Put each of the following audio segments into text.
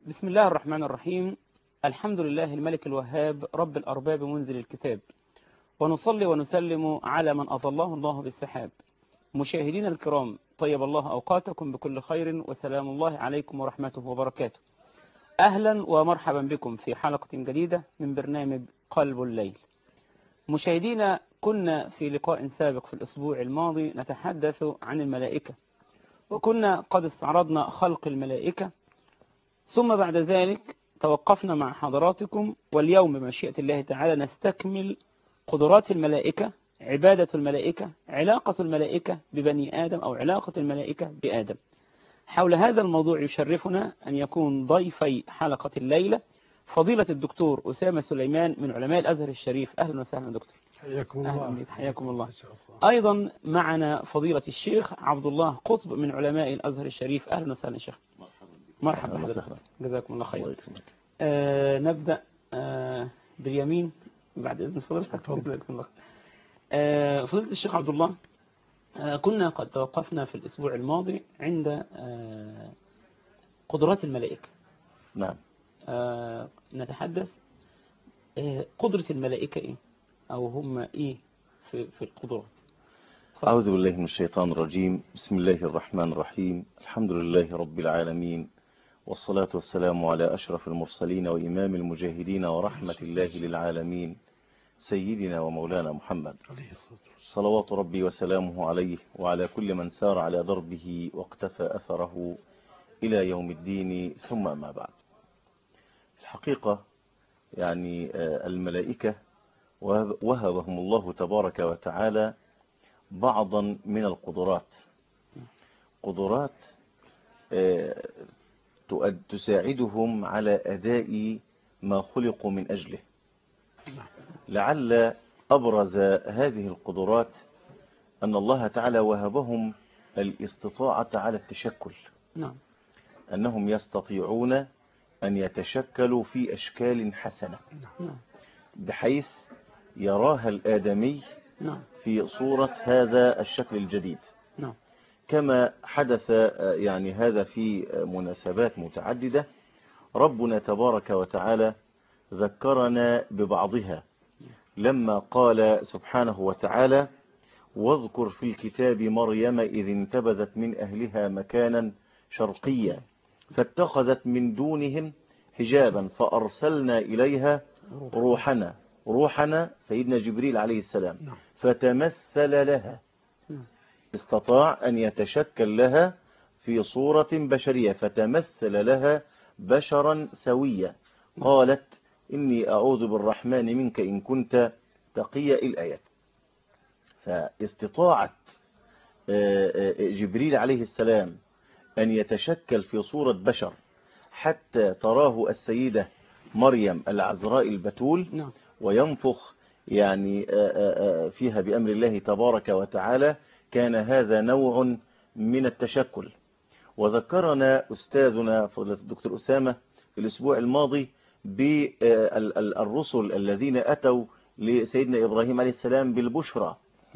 بسم الله الرحمن الرحيم. الحمد لله الملك الوهاب رب الأرباب منزل الكتاب، ونصلي ونسلم على من أظله الله بالسحاب. مشاهدين الكرام، طيب الله أوقاتكم بكل خير، وسلام الله عليكم ورحمته وبركاته. أهلا ومرحبا بكم في حلقة جديدة من برنامج قلب الليل. مشاهدينا، كنا في لقاء سابق في الأسبوع الماضي نتحدث عن الملائكة، وكنا قد استعرضنا خلق الملائكة، ثم بعد ذلك توقفنا مع حضراتكم، واليوم بمشيئة الله تعالى نستكمل قدرات الملائكة، عبادة الملائكة، علاقة الملائكة ببني آدم أو علاقة الملائكة بآدم. حول هذا الموضوع يشرفنا أن يكون ضيفي حلقة الليلة فضيلة الدكتور أسامة سليمان من علماء الأزهر الشريف. أهلا وسهلا دكتور. حياكم الله. حياكم الله. أيضا معنا فضيلة الشيخ عبد الله قطب من علماء الأزهر الشريف. أهلا وسهلا شيخ. مرحبا بحضرتك، جزاكم الله خير. نبدأ باليمين بعد إذن فضيلتك. جزاكم الله. فضيلة الشيخ عبد الله، كنا قد توقفنا في الأسبوع الماضي عند قدرات الملائكة. نعم. نتحدث قدرة الملائكة إيه، أو هم إيه في القدرات. أعوذ بالله من الشيطان الرجيم. بسم الله الرحمن الرحيم. الحمد لله رب العالمين، والصلاة والسلام على أشرف المرسلين وإمام المجاهدين ورحمة الله للعالمين، سيدنا ومولانا محمد صلوات ربي وسلامه عليه وعلى كل من سار على دربه واقتفى أثره إلى يوم الدين، ثم ما بعد. الحقيقة يعني الملائكة وهبهم الله تبارك وتعالى بعضا من القدرات، قدرات تساعدهم على أداء ما خلقوا من أجله. لعل أبرز هذه القدرات أن الله تعالى وهبهم الاستطاعة على التشكل. أنهم يستطيعون أن يتشكلوا في أشكال حسنة، بحيث يراها الآدمي في صورة هذا الشكل الجديد، كما حدث يعني هذا في مناسبات متعددة. ربنا تبارك وتعالى ذكرنا ببعضها لما قال سبحانه وتعالى: واذكر في الكتاب مريم إذ انتبذت من أهلها مكانا شرقيا فاتخذت من دونهم حجابا فأرسلنا إليها روحنا سيدنا جبريل عليه السلام، فتمثل لها، استطاع أن يتشكل لها في صورة بشرية، فتمثل لها بشرا سويا. قالت: إني أعوذ بالرحمن منك إن كنت تقيا. الآيات. فاستطاعت جبريل عليه السلام أن يتشكل في صورة بشر حتى تراه السيدة مريم العذراء البتول، وينفخ يعني فيها بأمر الله تبارك وتعالى. كان هذا نوع من التشكل. وذكرنا أستاذنا فضيلة الدكتور أسامة في الأسبوع الماضي بالرسل الذين أتوا لسيدنا إبراهيم عليه السلام بالبشرى،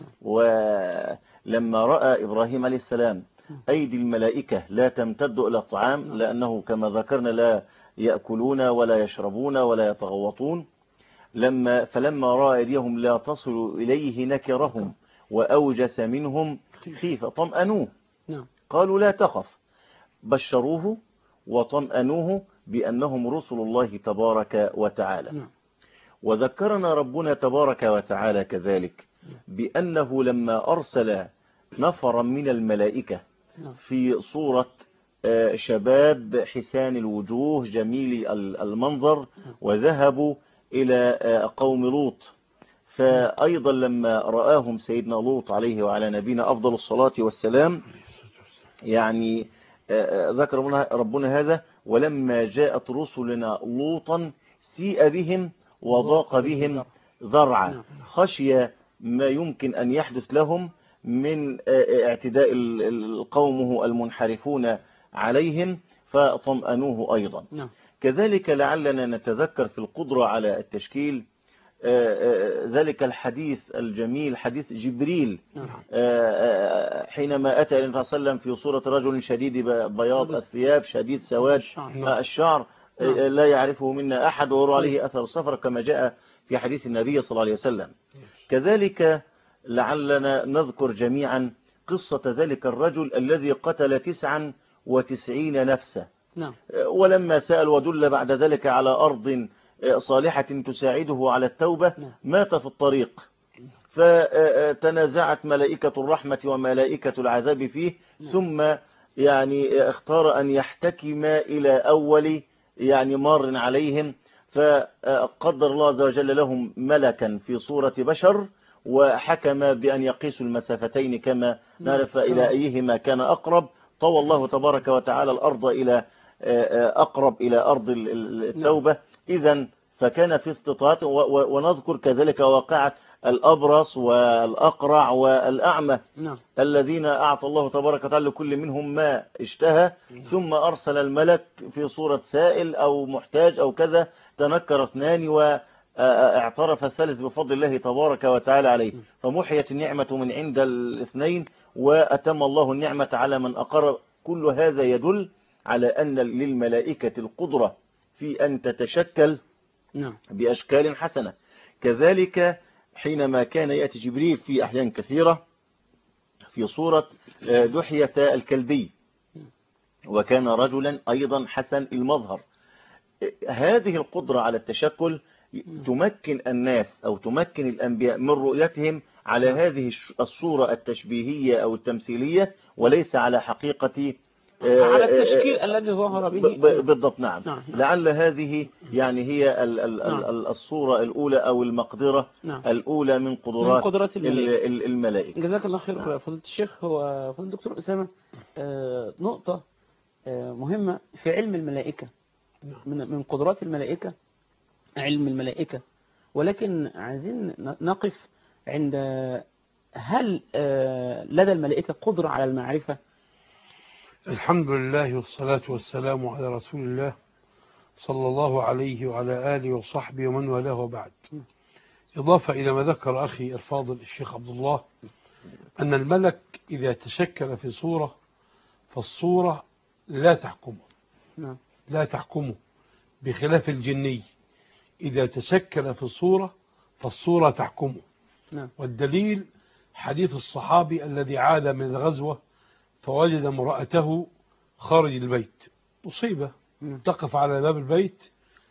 ولما رأى إبراهيم عليه السلام أيدي الملائكة لا تمتد إلى الطعام، لأنه كما ذكرنا لا يأكلون ولا يشربون ولا يتغوطون، فلما رأى أيديهم لا تصل إليه نكرهم وأوجس منهم خيفة. طمأنوه، قالوا لا تخف، بشروه وطمأنوه بأنهم رسل الله تبارك وتعالى. وذكرنا ربنا تبارك وتعالى كذلك بأنه لما أرسل نفرا من الملائكة في صورة شباب حسان الوجوه جميل المنظر، وذهبوا إلى قوم لوط، فأيضا لما رآهم سيدنا لوط عليه وعلى نبينا أفضل الصلاة والسلام، يعني ذكر ربنا هذا: ولما جاءت رسلنا لوطا سيء بهم وضاق بهم ذرعا، خشي ما يمكن أن يحدث لهم من اعتداء قومه المنحرفون عليهم، فطمأنوه أيضا. كذلك لعلنا نتذكر في القدرة على التشكيل ذلك الحديث الجميل، حديث جبريل حينما أتى النبي صلى الله عليه وسلم في صورة رجل شديد بياض الثياب شديد سواد الشعر، لا يعرفه منا أحد ويرى عليه أثر السفر كما جاء في حديث النبي صلى الله عليه وسلم. كذلك لعلنا نذكر جميعا قصة ذلك الرجل الذي قتل 99 نفسا، ولما سأل ودل بعد ذلك على أرض صالحة تساعده على التوبة مات في الطريق، فتنازعت ملائكة الرحمة وملائكة العذاب فيه، ثم يعني اختار أن يحتكم إلى أول يعني مار عليهم، فقدر الله عز وجل لهم ملكا في صورة بشر وحكم بأن يقيسوا المسافتين كما نعرف إلى أيهما كان أقرب. طوى الله تبارك وتعالى الأرض إلى أقرب إلى أرض التوبة. إذن فكان في استطاعة. ونذكر كذلك واقعة الأبرص والأقرع والأعمى الذين أعطى الله تبارك وتعالى لكل منهم ما اشتهى، ثم أرسل الملك في صورة سائل أو محتاج أو كذا، تنكر اثنان واعترف الثالث بفضل الله تبارك وتعالى عليه، فمحيت النعمة من عند الاثنين وأتم الله النعمة على من أقر. كل هذا يدل على أن للملائكة القدرة في أن تتشكل بأشكال حسنة. كذلك حينما كان يأتي جبريل في أحيان كثيرة في صورة دحية الكلبي، وكان رجلا أيضا حسن المظهر، هذه القدرة على التشكل تمكن الناس أو تمكن الأنبياء من رؤيتهم على هذه الصورة التشبيهية أو التمثيلية، وليس على حقيقة على التشكيل الذي ظهر به. بالضبط. نعم. لعل هذه يعني هي الصورة الأولى أو المقدرة الأولى من قدرات الملائكة. جزاك الله خير فضيلة الشيخ. هو فضيلة الدكتور أسامة نقطة مهمة في علم الملائكة، من قدرات الملائكة علم الملائكة، ولكن عايزين نقف عند هل لدى الملائكة قدرة على المعرفة؟ الحمد لله والصلاة والسلام على رسول الله صلى الله عليه وعلى آله وصحبه ومن والاه وبعد. إضافة إلى ما ذكر أخي الفاضل الشيخ عبد الله أن الملك إذا تشكل في صورة فالصورة لا تحكمه بخلاف الجني إذا تشكل في الصورة فالصورة تحكمه. والدليل حديث الصحابي الذي عاد من الغزوة فوجد امرأته خارج البيت مصيبة، تقف على باب البيت،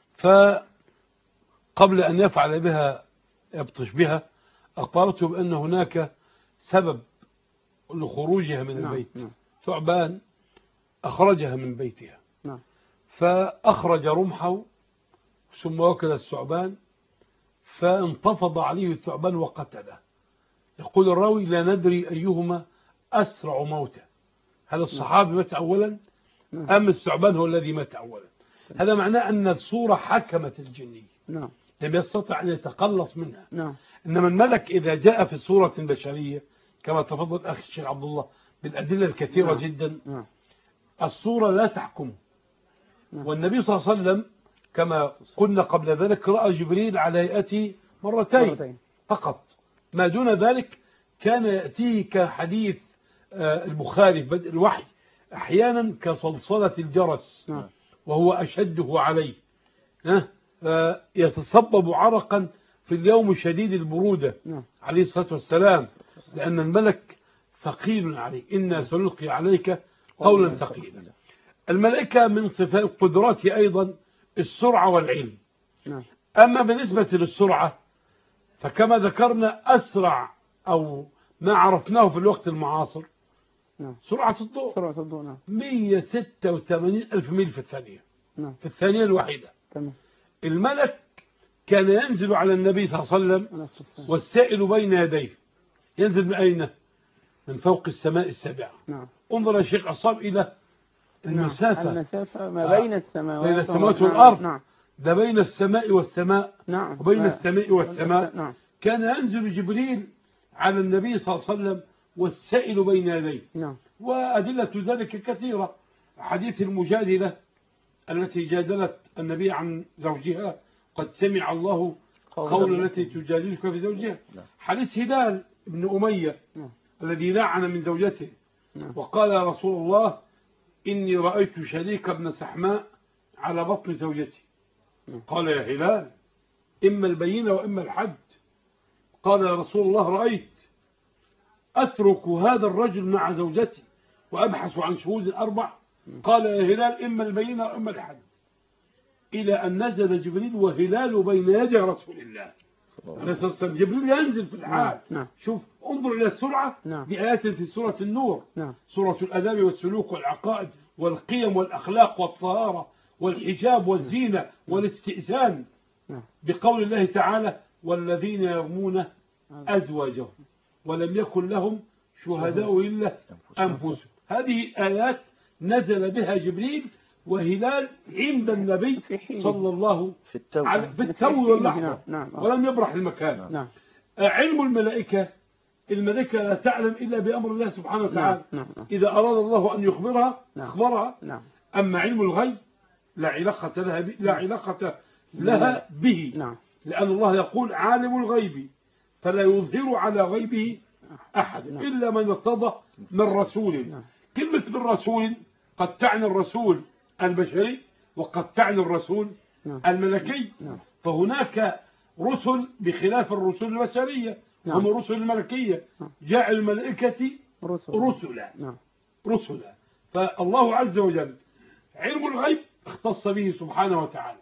فقبل أن يفعل بها يبطش بها أخبرته بأن هناك سبب لخروجها من البيت، ثعبان أخرجها من بيتها، فأخرج رمحه ثم وكل الثعبان فانتفض عليه الثعبان وقتله. يقول الراوي لا ندري أيهما أسرع موتا، هل الصحابي مات أولا أم الثعبان هو الذي مات أولا؟ هذا معناه أن الصورة حكمت الجني، لم يستطع أن يتقلص منها. إنما الملك إذا جاء في صورة بشرية كما تفضل أخي الشيخ عبد الله بالأدلة الكثيرة جدا، الصورة لا تحكمه. والنبي صلى الله عليه وسلم كما قلنا قبل ذلك رأى جبريل على هيئته مرتين فقط، ما دون ذلك كان يأتيه كحديث البخاري في بدء الوحي أحيانا كصلصلة الجرس وهو أشده عليه، يتصبب عرقا في اليوم شديد البرودة عليه الصلاة والسلام، لأن الملك ثقيل عليه، إنا سنلقي عليك قولا ثقيلا. الملائكة من صفات قدراتها أيضا السرعة والعلم. أما بالنسبة للسرعة فكما ذكرنا أسرع أو ما عرفناه في الوقت المعاصر سرعة الضوء 186 ألف ميل في الثانية، في الثانية الواحدة. الملك كان ينزل على النبي صلى الله عليه وسلم والسائل بين يديه، ينزل من أين؟ من فوق السماء السابعة. انظر يا شيخ عصام إلى المسافة ما بين السماوات والأرض. ده بين السماء والسماء وبين السماء والسماء. كان ينزل جبريل على النبي صلى الله عليه وسلم والسائل بين يديه. وأدلة ذلك كثيرة، حديث المجادلة التي جادلت النبي عن زوجها قد سمع الله قول التي تجادلك في زوجها، حديث هلال بن أمية الذي لعن من زوجته وقال يا رسول الله إني رأيت شريك بن سحماء على بطن زوجتي. قال يا هلال إما البينة وإما الحد. قال يا رسول الله رأيت أترك هذا الرجل مع زوجتي وأبحث عن شهود 4. قال يا هلال إما البينة وإما الحد، إلى أن نزل جبريل وهلال بين يدي رسول الله عليه الصلاة والسلام. جبريل ينزل في الحال. شوف انظر إلى السرعة. بآيات في سورة النور، سورة الأداب والسلوك والعقائد والقيم والأخلاق والطهارة والحجاب والزينة والاستئذان، بقول الله تعالى والذين يرمون أزواجهم ولم يكن لهم شهداء إلا أنفسهم. هذه آيات نزل بها جبريل وهلال عند النبي صلى الله عليه وسلم في التو واللحظة، ولم يبرح المكان. علم الملائكة، الملائكة لا تعلم إلا بأمر الله سبحانه وتعالى. إذا أراد الله أن يخبرها أخبرها. أما علم الغيب لا علاقة لها به، لأن الله يقول عالم الغيب فلا يظهر على غيبه أحد إلا من ارتضى من رسول. كلمة من رسول قد تعني الرسول البشري وقد تعني الرسول الملكي. فهناك رسل بخلاف الرسل البشرية، هم الرسل الملكية. جاء الملائكة رسلا. فالله عز وجل علم الغيب اختص به سبحانه وتعالى.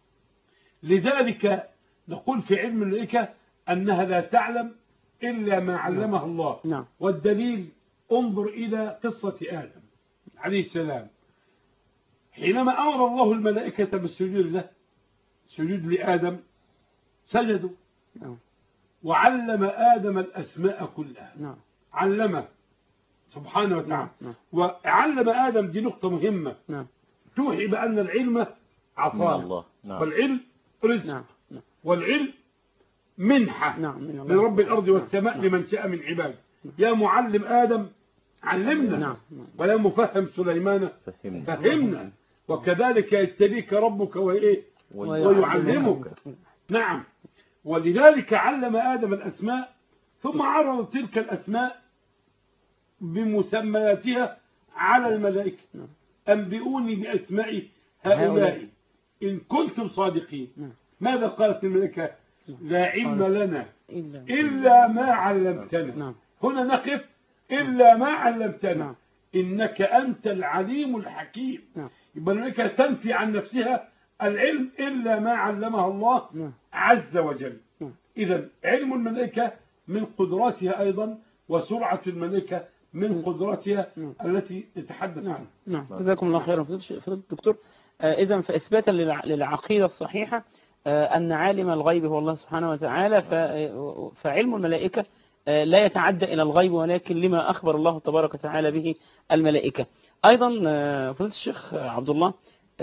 لذلك نقول في علم الملائكة أنها لا تعلم إلا ما علمها الله. والدليل انظر إلى قصة آدم عليه السلام. حينما أمر الله الملائكة بالسجود له، سجود لآدم، سجدوا. وعلم آدم الأسماء كلها. علمه سبحانه وتعالى. وعلم آدم، دي نقطة مهمة توحي بأن العلم عطاء، والعلم رزق، والعلم منحة من رب الأرض والسماء لمن شاء من عباده. يا معلم آدم علمنا، ويا مفهم سليمان فهمنا، وكذلك يتبيك ربك ويعلمك. نعم. ولذلك علم آدم الأسماء، ثم عرض تلك الأسماء بمسمياتها على الملائكة. أنبئوني بأسماء هؤلاء إن كنتم صادقين. ماذا قالت الملائكة؟ لا علم لنا إلا ما علمتنا. هنا نقف، إلا ما علمتنا إنك أنت العليم الحكيم. يبقى الملائكة تنفي عن نفسها العلم إلا ما علمها الله عز وجل. إذا علم الملائكة من قدراتها أيضا، وسرعة الملائكة من قدراتها التي نتحدث عنها. جزاكم الله خيرا فضيلة الدكتور. إذا فإثباتا للعقيدة الصحيحة أن عالم الغيب هو الله سبحانه وتعالى، فعلم الملائكة لا يتعدى إلى الغيب، ولكن لما أخبر الله تبارك وتعالى به الملائكة. أيضا فضيلة الشيخ عبد الله،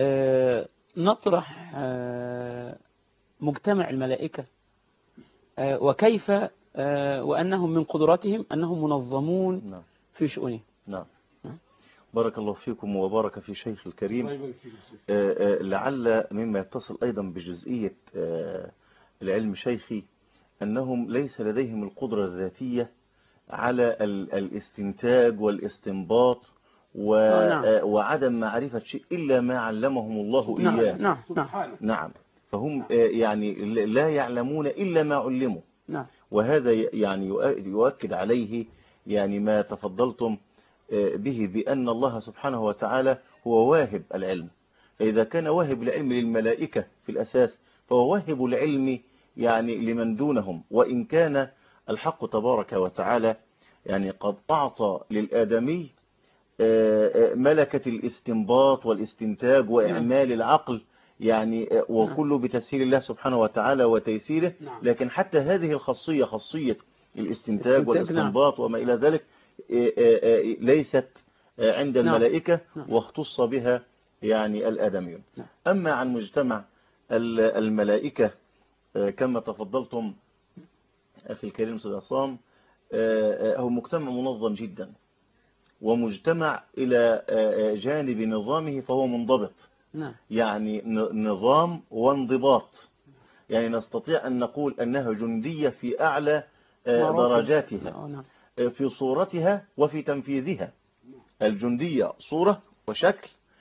نطرح مجتمع الملائكة وكيف وأنهم من قدراتهم أنهم منظمون في شؤونهم. نعم. بارك الله فيكم وبارك في شيخ الكريم. لعل مما يتصل أيضا بجزئية العلم شيخي أنهم ليس لديهم القدرة الذاتية على الاستنتاج والاستنباط وعدم معرفة شيء إلا ما علمهم الله إياه. نعم. فهم يعني لا يعلمون إلا ما علموا. وهذا يعني يؤكد عليه يعني ما تفضلتم به بأن الله سبحانه وتعالى هو واهب العلم. فإذا كان واهب العلم للملائكة في الأساس، فهو واهب العلم يعني لمن دونهم. وإن كان الحق تبارك وتعالى يعني قد أعطى للآدمي ملكة الاستنباط والاستنتاج وإعمال العقل، يعني وكله بتسهيل الله سبحانه وتعالى وتيسيره. لكن حتى هذه الخاصية، خاصية الاستنتاج والاستنباط وما إلى ذلك، ليست عند الملائكة، واختص بها يعني الآدميون. أما عن مجتمع الملائكة كما تفضلتم أخي الكريم سيد عصام، هو مجتمع منظم جدا، ومجتمع إلى جانب نظامه فهو منضبط. يعني نظام وانضباط. يعني نستطيع أن نقول أنها جندية في أعلى درجاتها، في صورتها وفي تنفيذها. الجندية صورة وشكل،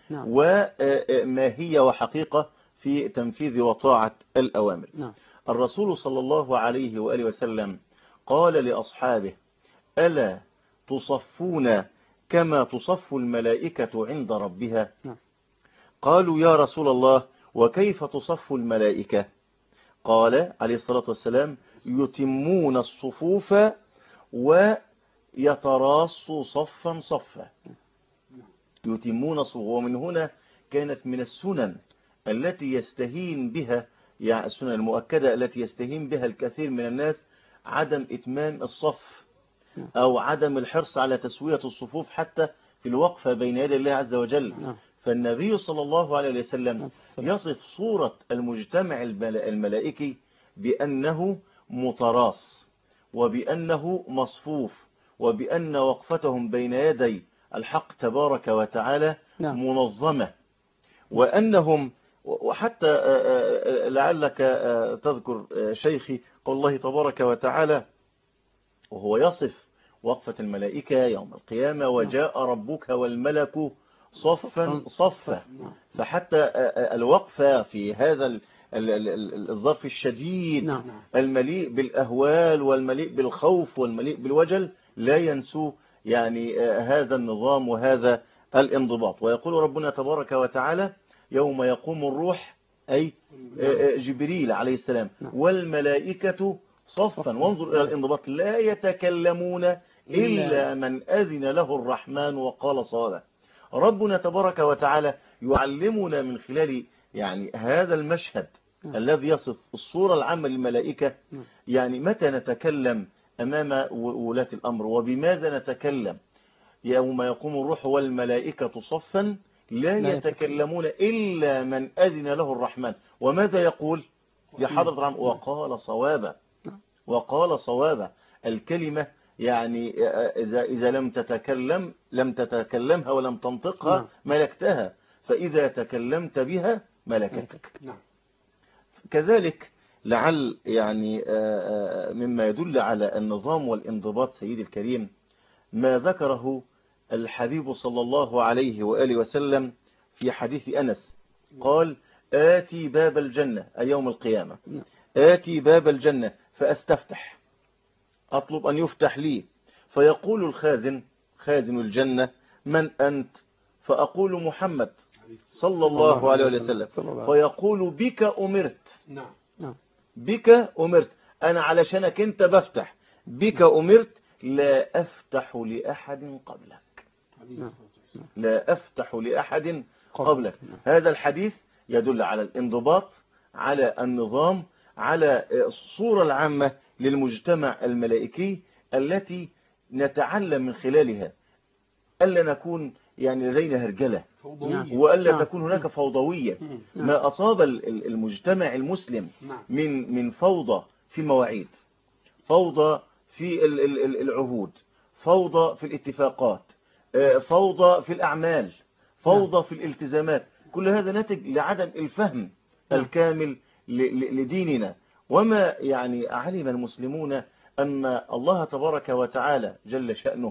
وماهية وحقيقة في تنفيذ وطاعة الأوامر. الرسول صلى الله عليه وآله وسلم قال لأصحابه: ألا تصفون كما تصف الملائكة عند ربها؟ قالوا: يا رسول الله، وكيف تصف الملائكة؟ قال عليه الصلاة والسلام: يتمون الصفوف ويتراصوا صفا صفا. يتمون الصفوف، ومن هنا كانت من السنن التي يستهين بها، يعني السنن المؤكدة التي يستهين بها الكثير من الناس، عدم إتمام الصف أو عدم الحرص على تسوية الصفوف حتى في الوقفة بين يدي الله عز وجل. فالنبي صلى الله عليه وسلم يصف صورة المجتمع الملائكي بأنه متراص، وبأنه مصفوف، وبأن وقفتهم بين يدي الحق تبارك وتعالى منظمة، وأنهم، وحتى لعلك تذكر شيخي قول الله تبارك وتعالى وهو يصف وقفة الملائكة يوم القيامة: وجاء ربك والملك صفا صفا. فحتى الوقفة في هذا الظرف الشديد المليء بالأهوال والمليء بالخوف والمليء بالوجل لا ينسوا يعني هذا النظام وهذا الانضباط. ويقول ربنا تبارك وتعالى: يوم يقوم الروح، أي جبريل عليه السلام، والملائكة صفا. وانظر إلى الانضباط: لا يتكلمون إلا من أذن له الرحمن وقال صوابا. ربنا تبارك وتعالى يعلمنا من خلال يعني هذا المشهد الذي يصف الصورة العامة للملائكة، يعني متى نتكلم أمام ولاة الأمر، وبماذا نتكلم. يوم يقوم الروح والملائكة صفا لا يتكلمون إلا من أذن له الرحمن. وماذا يقول في حضرة الرحمن؟ وقال صوابا. وقال صوابا. الكلمة يعني إذا لم تتكلمها ولم تنطقها ملكتها، فإذا تكلمت بها ملكتك. كذلك لعل يعني مما يدل على النظام والانضباط سيدي الكريم ما ذكره الحبيب صلى الله عليه وآله وسلم في حديث أنس. قال: آتي باب الجنة، أي يوم القيامة، آتي باب الجنة فأستفتح، أطلب أن يفتح لي، فيقول الخازن، خازن الجنة: من أنت؟ فأقول: محمد صلى الله عليه وسلم. فيقول: بك أمرت. بك أمرت، أنا علشانك أنت بفتح. بك أمرت، لا أفتح لأحد قبلك. لا أفتح لأحد قبلك. هذا الحديث يدل على الانضباط، على النظام، على الصورة العامة للمجتمع الملائكي التي نتعلم من خلالها ألا نكون يعني لدينا هرجلة، وألا تكون هناك فوضوية. ما أصاب المجتمع المسلم من فوضى في المواعيد، فوضى في العهود، فوضى في الاتفاقات، فوضى في الأعمال، فوضى في الالتزامات، كل هذا ناتج لعدم الفهم الكامل لديننا. وما يعني علم المسلمون أن الله تبارك وتعالى جل شأنه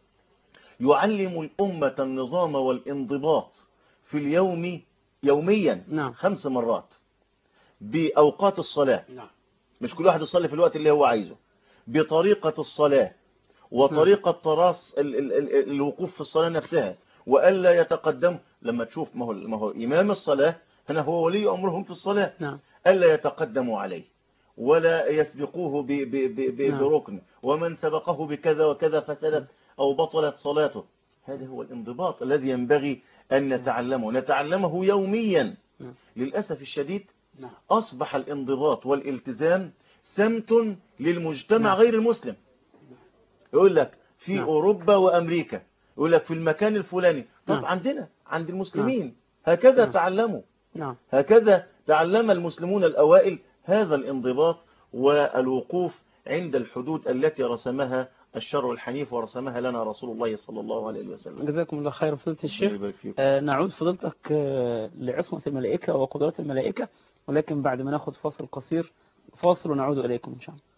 يعلم الأمة النظام والانضباط في اليوم يوميا 5 مرات بأوقات الصلاة. مش كل واحد يصلي في الوقت اللي هو عايزه، بطريقة الصلاة وطريقة تراص الوقوف في الصلاة نفسها، وألا يتقدم. لما تشوف ما هو إمام الصلاة هنا هو ولي أمرهم في الصلاة، ألا يتقدموا عليه ولا يسبقوه بركن، ومن سبقه بكذا وكذا فسدت أو بطلت صلاته. هذا هو الانضباط الذي ينبغي أن نتعلمه يوميا. للأسف الشديد أصبح الانضباط والالتزام سمت للمجتمع غير المسلم. يقول لك في أوروبا وأمريكا، يقول لك في المكان الفلاني. طب عند المسلمين هكذا تعلموا، هكذا تعلم المسلمون الأوائل هذا الانضباط والوقوف عند الحدود التي رسمها الشرع الحنيف ورسمها لنا رسول الله صلى الله عليه وسلم. جزاكم الله خير فضيلة الشيخ. نعود فضيلتك لعصمة الملائكة وقدرات الملائكة، ولكن بعد ما ناخذ فاصل قصير، فاصل ونعود إليكم إن شاء الله.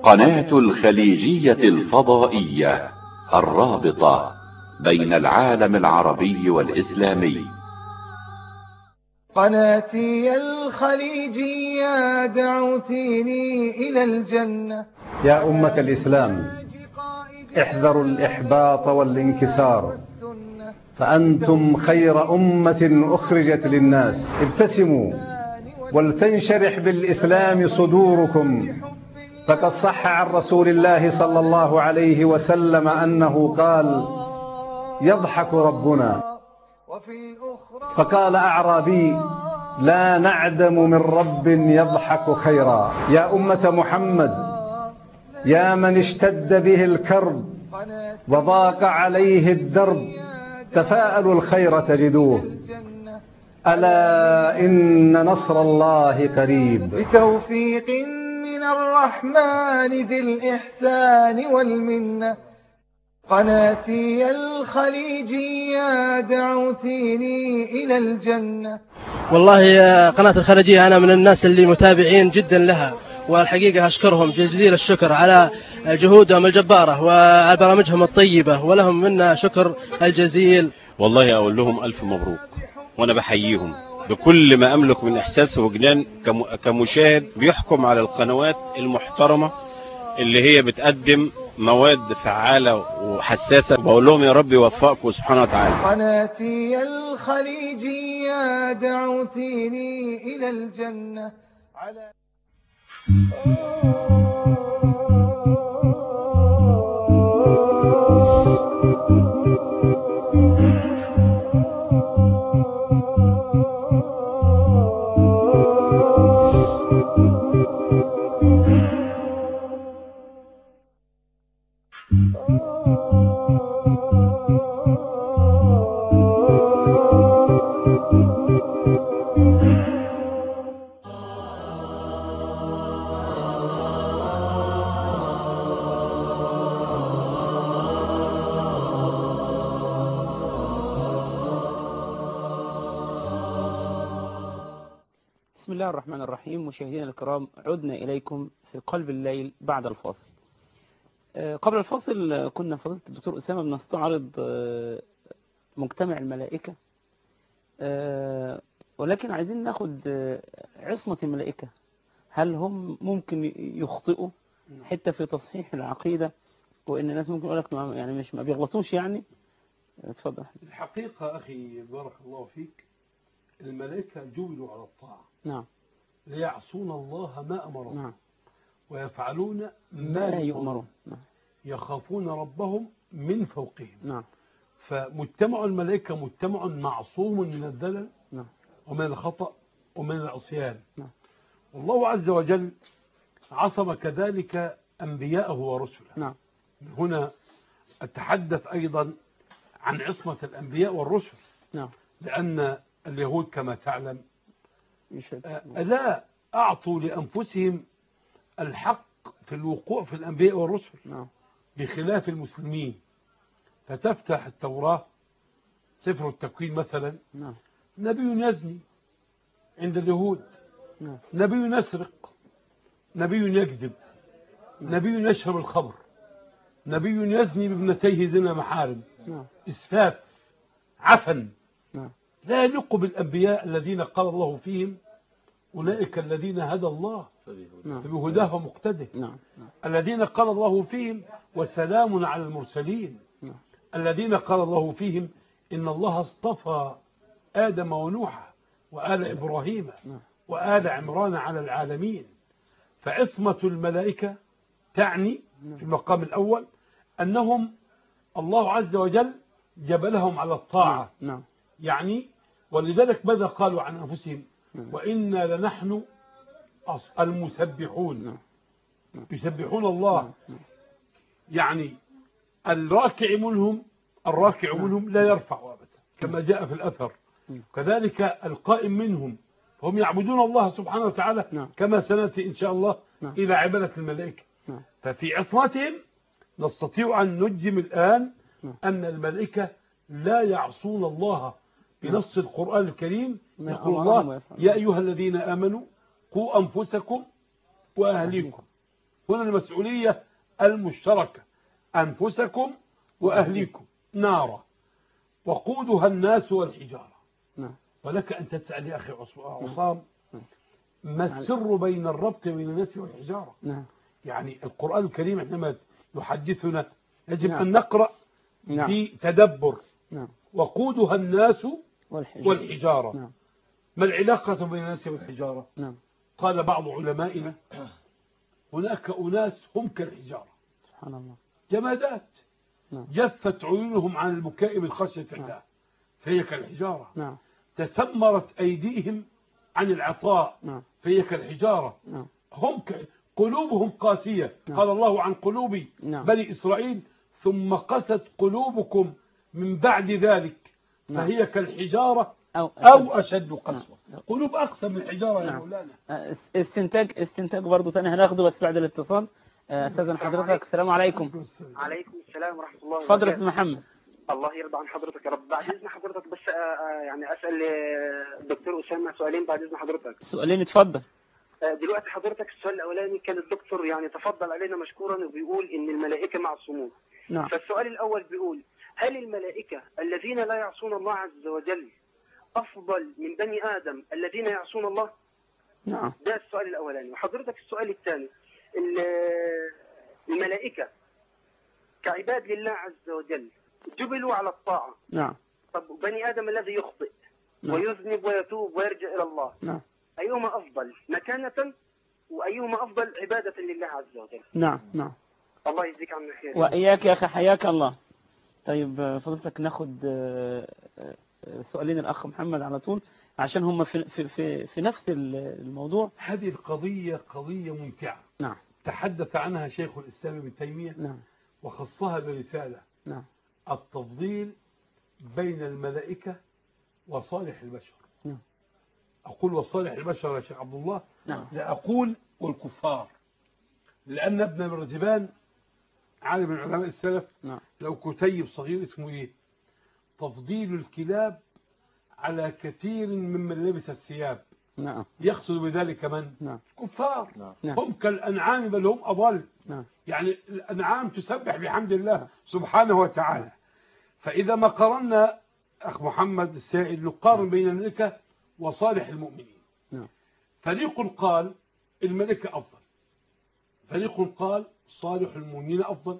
قناة الخليجية الفضائية الرابطة بين العالم العربي والإسلامي. قناتي الخليجية دعوتيني إلى الجنة. يا أمة الإسلام، احذروا الإحباط والانكسار، فأنتم خير أمة أخرجت للناس. ابتسموا ولتنشرح بالإسلام صدوركم، فقد صح عن رسول الله صلى الله عليه وسلم أنه قال: يضحك ربنا. فقال أعرابي: لا نعدم من رب يضحك خيرا. يا أمة محمد، يا من اشتد به الكرب وضاق عليه الدرب، تفاءلوا الخير تجدوه، ألا إن نصر الله قريب. بتوفيق من الرحمن ذي الإحسان والمنة. قناتي الخليجية دعوتيني إلى الجنة. والله قناة الخليجية أنا من الناس اللي متابعين جدا لها، والحقيقة أشكرهم جزيل الشكر على جهودهم الجبارة وعلى برامجهم الطيبة، ولهم منا شكر الجزيل. والله أقول لهم ألف مبروك، وأنا بحييهم بكل ما أملك من إحساس وجدان كمشاهد بيحكم على القنوات المحترمة اللي هي بتقدم مواد فعالة وحساسة. بقول لهم يا رب يوفقكم سبحانه وتعالى. قناتي الخليجية دعوتيني إلى الجنة. على بسم الله الرحمن الرحيم. مشاهدينا الكرام، عدنا إليكم في قلب الليل بعد الفاصل. قبل الفاصل كنا فضيلة الدكتور أسامة بنستعرض مجتمع الملائكة، ولكن عايزين ناخد عصمة الملائكة. هل هم ممكن يخطئوا حتى في تصحيح العقيدة، وإن الناس ممكن يقول لك يعني مش ما بيغلطوش يعني؟ اتفضل. الحقيقة أخي بارك الله فيك، الملائكة جبلوا على الطاعة. نعم. ليعصون الله ما أمرهم. نعم. ويفعلون ما لا يؤمرون. نعم. يخافون ربهم من فوقهم. نعم. فمجتمع الملائكة مجتمع معصوم من الدلل، نعم، ومن الخطأ ومن العصيان. نعم. والله عز وجل عصم كذلك أنبياءه ورسله. نعم. من هنا أتحدث أيضا عن عصمة الأنبياء والرسل. نعم. لأن اليهود كما تعلم ألا أعطوا لأنفسهم الحق في الوقوع في الأنبياء والرسل. نعم. بخلاف المسلمين، فتفتح التوراة سفر التكوين مثلا، نعم، نبي يزني عند اليهود، نعم، نبي يسرق، نبي يكذب، نبي يشرب الخمر، نبي يزني بابنتيه زنا محارم، نعم، إسفاف، عفن. نعم. لا يليق بالأنبياء الذين قال الله فيهم أولئك الذين هدى الله فبهداه مقتده. نعم. الذين قال الله فيهم وسلام على المرسلين. نعم. الذين قال الله فيهم إن الله اصطفى آدم ونوح وآل إبراهيم وآل عمران على العالمين. فعصمة الملائكة تعني في المقام الأول أنهم الله عز وجل جبلهم على الطاعة. نعم. يعني ولذلك ماذا قالوا عن أنفسهم؟ وإنا لنحن المسبحون. يسبحون الله. يعني الراكع منهم لا يرفع أبدا كما جاء في الأثر. كذلك القائم منهم فهم يعبدون الله سبحانه وتعالى كما سنأتي إن شاء الله إلى عبادة الملائكة. ففي عصمتهم نستطيع أن نجزم الآن أن الملائكة لا يعصون الله. بنص القرآن الكريم يقول الله يا أيها الذين آمنوا قوا أنفسكم وأهليكم هنا المسؤولية المشتركة، أنفسكم وأهليكم نارا وقودها الناس والحجارة. ولك أن تسأل يا أخي عصام ما السر بين الربط بين الناس والحجارة؟ يعني القرآن الكريم عندما يحدثنا يجب أن نقرأ بتدبر. وقودها الناس والحجارة. ما العلاقة بين الناس والحجارة؟ قال بعض علمائنا هناك أناس هم كالحجارة، سبحان الله، جمادات جفت عيونهم عن البكاء من خشية الله فهي كالحجارة. تسمرت أيديهم عن العطاء فهي كالحجارة. هم قلوبهم قاسية. قال الله عن قلوب بني إسرائيل ثم قست قلوبكم من بعد ذلك فهي كالحجارة أو أشد قسوة. قلوب أقسى من الحجارة يا مولانا. استنتاج برضه ثاني هناخده بس بعد الاتصال. أستاذن حضرتك. السلام عليكم. عليكم السلام ورحمة الله وبركاته. اتفضل يا أستاذ محمد. الله يرضى عن حضرتك يا رب. بعد إذن حضرتك بس يعني أسأل الدكتور أسامة سؤالين بعد إذن حضرتك. سؤالين اتفضل. دلوقتي حضرتك السؤال الأولاني كان الدكتور يعني تفضل علينا مشكورا وبيقول إن الملائكة معصومون. فالسؤال الأول بيقول هل الملائكة الذين لا يعصون الله عز وجل أفضل من بني آدم الذين يعصون الله؟ ده السؤال الأولاني. وحضرتك السؤال الثاني الملائكة كعباد لله عز وجل جبلوا على الطاعة. طب بني آدم الذي يخطئ ويذنب ويتوب ويرجع إلى الله أيهما أفضل مكانة وأيهما أفضل عبادة لله عز وجل؟ الله يجزيك عنا خير. وإياك يا أخي حياك الله. طيب فضلتك ناخد سؤالين الأخ محمد على طول عشان هم في نفس الموضوع. هذه القضية قضية ممتعة. تحدث عنها شيخ الإسلام ابن تيمية. وخصها برسالة. التفضيل بين الملائكة وصالح البشر. أقول وصالح البشر يا شيخ عبد الله. لا أقول والكفار، لأن ابن الرزبان عالم من علماء السلف لو كتيب صغير اسمه إيه؟ تفضيل الكلاب على كثير ممن لبس الثياب. يقصد بذلك من؟ كفار. هم كالأنعام بل هم أضل. يعني الأنعام تسبح بحمد الله سبحانه وتعالى. فإذا ما قارنا أخ محمد السائل نقارن بين الملائكة وصالح المؤمنين. فريق قال الملائكة أفضل، فريق قال صالح المؤمنين أفضل.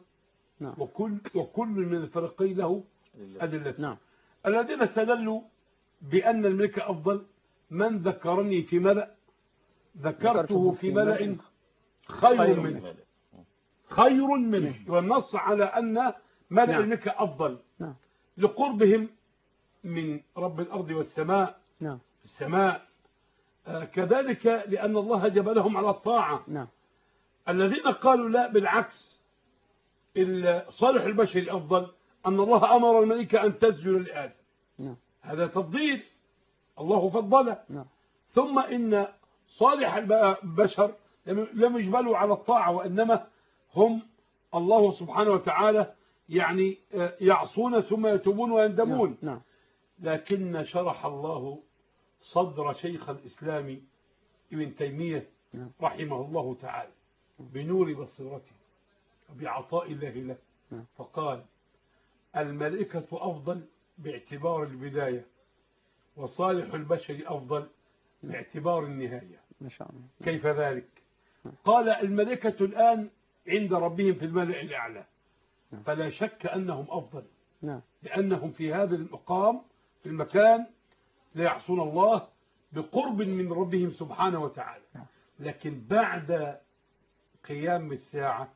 وكل من الفريقين له أدلة. الذين استدلوا بأن الملائكة أفضل من ذكرني في ملأ ذكرته في ملأ خير منه. خير منه. والنص على أن ملأ الملائكة أفضل لقربهم من رب الأرض والسماء. السماء كذلك لأن الله جبلهم على الطاعة. الذين قالوا لا بالعكس صالح البشر أفضل أن الله أمر الملائكة أن تسجد لآدم. هذا تفضيل الله فضله. ثم إن صالح البشر لم يجبلوا على الطاعة وإنما هم الله سبحانه وتعالى يعني يعصون ثم يتوبون ويندمون. لكن شرح الله صدر شيخ الإسلام ابن تيمية رحمه الله تعالى بنور بصيرته وبعطاء الله له فقال الملائكة أفضل باعتبار البداية وصالح البشر أفضل باعتبار النهاية. ما شاء الله. كيف ذلك؟ قال الملائكة الآن عند ربهم في الملأ الأعلى فلا شك أنهم أفضل لأنهم في هذا المقام في المكان لا يعصون الله بقرب من ربهم سبحانه وتعالى. لكن بعد قيام الساعة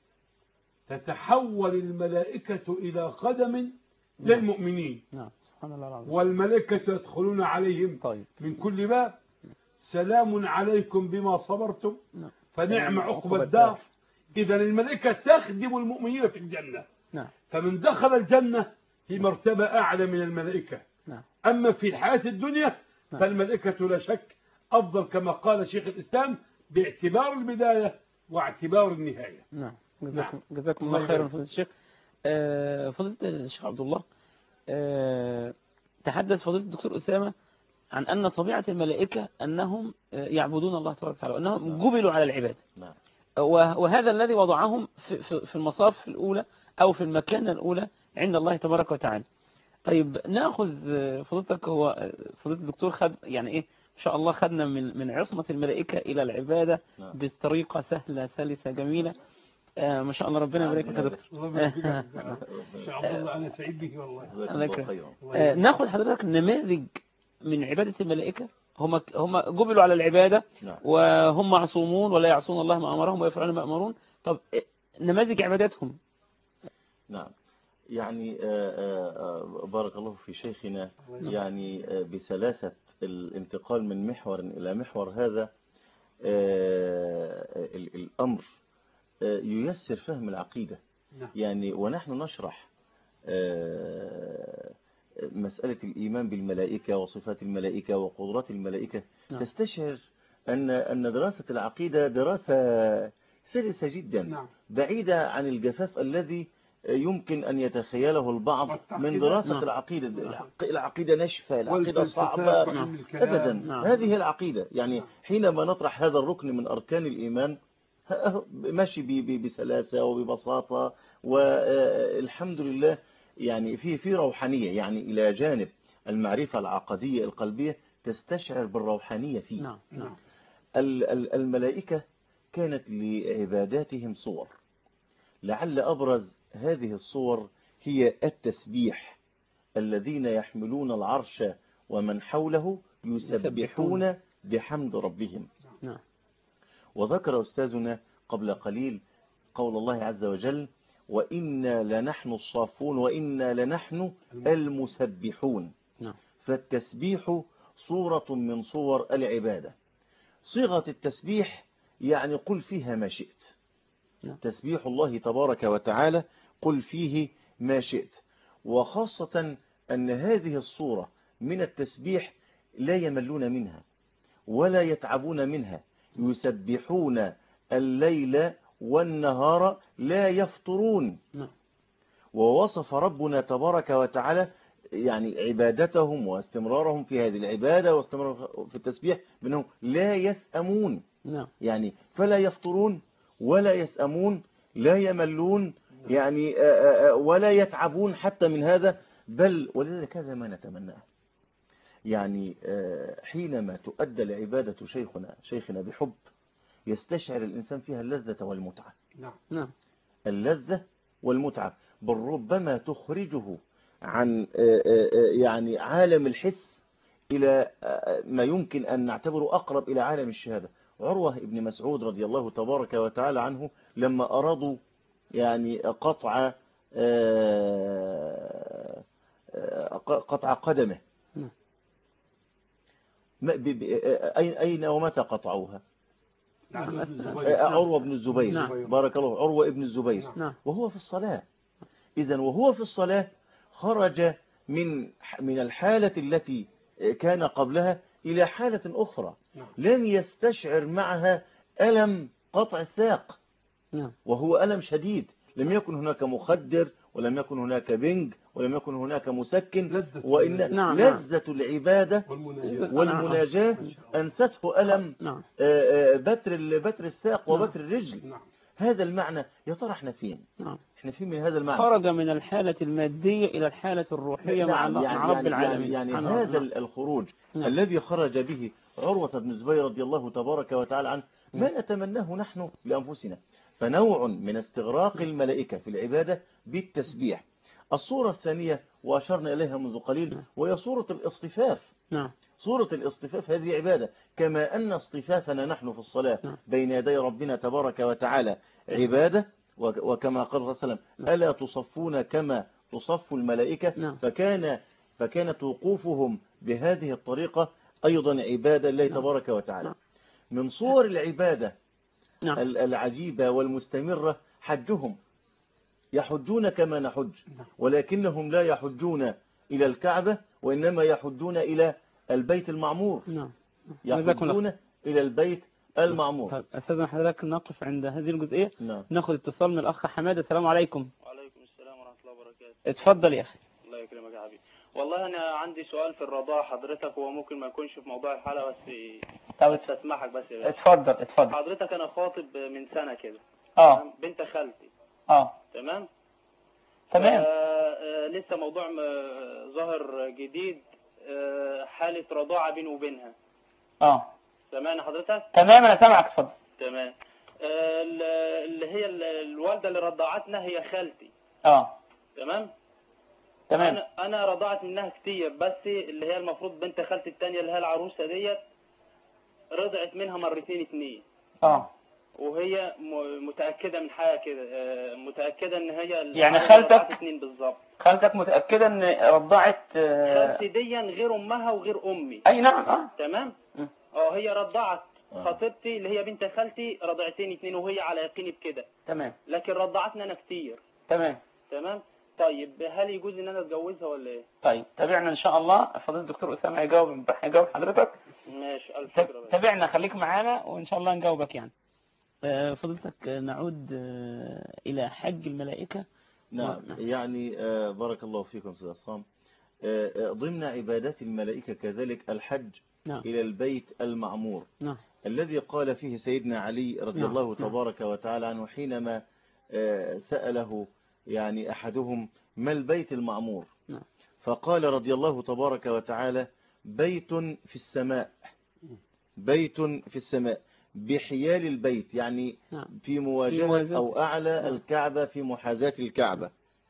تتحول الملائكة إلى قدم للمؤمنين. سبحان الله العظيم. والملائكة يدخلون عليهم من كل باب سلام عليكم بما صبرتم فنعم عقب الدار. إذا الملائكة تخدم المؤمنين في الجنة. فمن دخل الجنة في مرتبة أعلى من الملائكة. أما في الحياة الدنيا فالملائكة لا شك أفضل كما قال شيخ الإسلام باعتبار البداية واعتبار النهاية. جزاكم الله خيرا فضيلة الشيخ. فضيلة الشيخ عبد الله تحدث فضيلة الدكتور أسامة عن أن طبيعة الملائكة أنهم يعبدون الله تبارك وتعالى وأنهم جبلوا على العبادة. وهذا الذي وضعهم في المصاف الأولى أو في المكانة الأولى عند الله تبارك وتعالى. طيب نأخذ فضيلتك، هو فضيلة الدكتور خد يعني إيه إن شاء الله خدنا من عصمة الملائكة إلى العبادة بطريقة سهلة سلسة جميلة. ما شاء الله، ربنا يبارك لك يا دكتور. أنا سعيد به والله. ناخذ حضرتك نماذج من عبادة الملائكة. هم جبلوا على العبادة وهم معصومون ولا يعصون الله ما أمرهم ويفعلون ما أمرون. طب نماذج عبادتهم. نعم، يعني بارك الله في شيخنا. يعني بسلاسة الانتقال من محور إلى محور هذا الأمر ييسر فهم العقيدة. يعني ونحن نشرح مسألة الإيمان بالملائكة وصفات الملائكة وقدرات الملائكة تستشعر أن دراسة العقيدة دراسة سلسة جدا، بعيدة عن الجفاف الذي يمكن أن يتخيله البعض من دراسة العقيدة. العقيدة نشفة، العقيدة صعبة أبدا. هذه العقيدة يعني حينما نطرح هذا الركن من أركان الإيمان ماشي بسلاسة وببساطة، والحمد لله يعني في روحانية. يعني إلى جانب المعرفة العقدية القلبية تستشعر بالروحانية فيه. الملائكة كانت لعباداتهم صور، لعل أبرز هذه الصور هي التسبيح. الذين يحملون العرش ومن حوله يسبحون بحمد ربهم. وذكر أستاذنا قبل قليل قول الله عز وجل: وإنا لنحن الصافون وإنا لنحن المسبحون. فالتسبيح صورة من صور العبادة. صيغة التسبيح يعني قل فيها ما شئت. تسبيح الله تبارك وتعالى قل فيه ما شئت. وخاصة أن هذه الصورة من التسبيح لا يملون منها ولا يتعبون منها. يسبحون الليل والنهار لا يفطرون. ووصف ربنا تبارك وتعالى يعني عبادتهم واستمرارهم في هذه العبادة واستمرارهم في التسبيح بأنهم لا يسأمون. يعني فلا يفطرون ولا يسأمون، لا يملون يعني ولا يتعبون حتى من هذا. بل ولذلك هذا ما نتمناه. يعني حينما تؤدى العبادة شيخنا بحب يستشعر الإنسان فيها اللذة والمتعة. اللذة والمتعة، بل ربما تخرجه عن يعني عالم الحس إلى ما يمكن أن نعتبره أقرب إلى عالم الشهادة. عروة ابن مسعود رضي الله تبارك وتعالى عنه لما أرادوا يعني قطع قدمه، أين ومتى قطعوها؟ عروة بن الزبير. بارك الله. عروة ابن الزبير وهو في الصلاة. إذن وهو في الصلاة خرج من الحالة التي كان قبلها إلى حالة أخرى لم يستشعر معها ألم قطع الساق، وهو ألم شديد. لم يكن هناك مخدر ولم يكن هناك بنج ولم يكن هناك مسكن، وإن لذة العبادة والمناجاة أنسته ألم بتر الساق وبتر الرجل. هذا المعنى. يا ترى احنا فين؟ احنا فين من هذا المعنى؟ خرج من الحالة المادية إلى الحالة الروحية مع رب العالمين. يعني هذا الخروج الذي خرج به عروة بن الزبير رضي الله تبارك وتعالى عنه ما نتمناه نحن لأنفسنا. فنوع من استغراق الملائكة في العبادة بالتسبيح. الصورة الثانية وأشرنا إليها منذ قليل وهي صورة الاصطفاف. صورة الاصطفاف هذه عبادة، كما أن اصطفافنا نحن في الصلاة بين يدي ربنا تبارك وتعالى عبادة. وكما قال صلى الله عليه وسلم: ألا تصفون كما تصف الملائكة. فكانت وقوفهم بهذه الطريقة أيضا عبادة لله تبارك وتعالى. من صور العبادة العجيبة والمستمرة حجهم. يحجون كما نحج، ولكنهم لا يحجون إلى الكعبة وإنما يحجون إلى البيت المعمور. يحجون إلى البيت المعمور. طيب أستاذنا حضرتك نقف عند هذه الجزئية. ناخذ اتصال من الأخ حماد. السلام عليكم. وعليكم السلام ورحمة الله وبركاته. اتفضل يا أخي. الله يكرمك يا حبيبي. والله أنا عندي سؤال في الرضاعة حضرتك، هو ممكن ما يكونش في موضوع الحلقة بس طب استسمحك بس يا باشا. اتفضل. حضرتك انا خاطب من سنة كده. بنت خالتي. تمام. لسه موضوع ظاهر جديد، حالة رضاعة بيني وبينها. تمام حضرتك؟ تمام انا سامعك، اتفضل. تمام. اللي هي الوالدة اللي رضعتنا هي خالتي. تمام. انا رضعت منها كتير، بس اللي هي المفروض بنت خالتي الثانيه اللي هي العروسه ديت رضعت منها مرتين 2. وهي متاكده من حاجه كده، متاكده ان هي يعني خالتك 2 بالظبط. خالتك متاكده ان رضعت خالتي دي غير امها وغير امي. اي نعم. تمام. هي رضعت خطيبتي اللي هي بنت خالتي رضعتين 2 وهي على يقين بكده. تمام. لكن رضعتنا انا كتير. تمام. طيب هل يجوز ان انا اتجوزها ولا ايه؟ طيب تابعنا ان شاء الله، فضيله الدكتور اسامه هيجاوب حضرتك. ماشي، الف شكر. تابعنا، خليك معانا وان شاء الله نجاوبك يعني. فضيلتك نعود الى حج الملائكه. نعم. يعني بارك الله فيكم استاذ عصام. ضمن عبادات الملائكه كذلك الحج الى البيت المعمور، الذي قال فيه سيدنا علي رضي الله تبارك وتعالى عنه حينما سأله يعني أحدهم ما البيت المعمور، فقال رضي الله تبارك وتعالى بيت في السماء، بيت في السماء بحيال البيت، يعني في مواجهة أو أعلى الكعبة، في محاذاة الكعبة.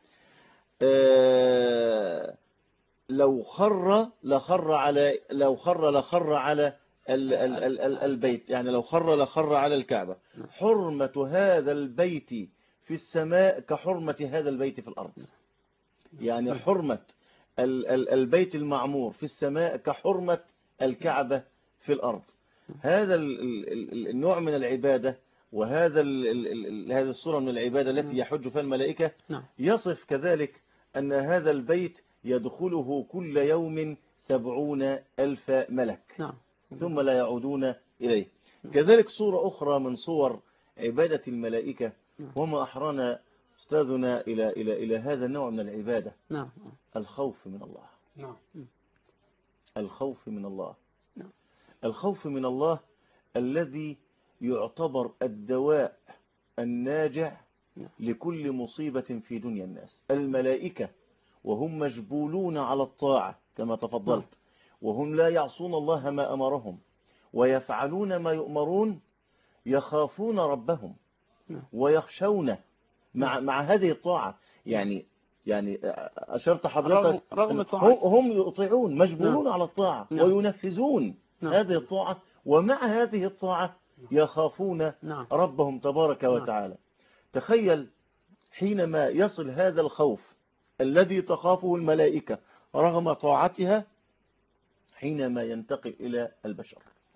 لو خر لخر على البيت، يعني لو خر لخر على الكعبة. حرمة هذا البيت في السماء كحرمة هذا البيت في الأرض، يعني حرمة البيت المعمور في السماء كحرمة الكعبة في الأرض. هذا النوع من العبادة وهذا هذه الصورة من العبادة التي يحج فيها الملائكة يصف كذلك أن هذا البيت يدخله كل يوم 70,000 ملك ثم لا يعودون إليه. كذلك صورة أخرى من صور عبادة الملائكة، وما أحرنا أستاذنا إلى هذا النوع من العبادة، الخوف من الله. الخوف من الله. الخوف من الله الذي يعتبر الدواء الناجع لكل مصيبة في دنيا الناس. الملائكة وهم مجبولون على الطاعة كما تفضلت، وهم لا يعصون الله ما أمرهم ويفعلون ما يؤمرون، يخافون ربهم ويخشون مع هذه الطاعة. يعني أشرت حضرتك هم يطيعون، مجبولون على الطاعة وينفذون هذه الطاعة، ومع هذه الطاعة يخافون ربهم تبارك وتعالى. تخيل حينما يصل هذا الخوف الذي تخافه الملائكة رغم طاعتها حينما ينتقل إلى البشر.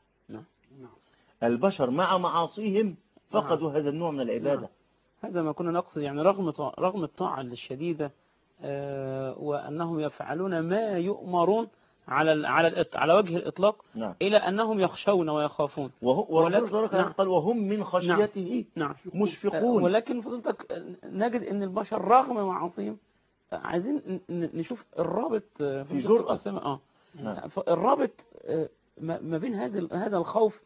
البشر مع معاصيهم فقدوا هذا النوع من العبادة. هذا ما كنا نقصد، يعني رغم الطاعة الشديدة وأنهم يفعلون ما يؤمرون على وجه الإطلاق، إلى أنهم يخشون ويخافون. قال وهم من خشيته مشفقون. ولكن فضلتك نجد أن البشر رغم معاصيهم عايزين نشوف الرابط في جرأة. الرابط ما بين هذا الخوف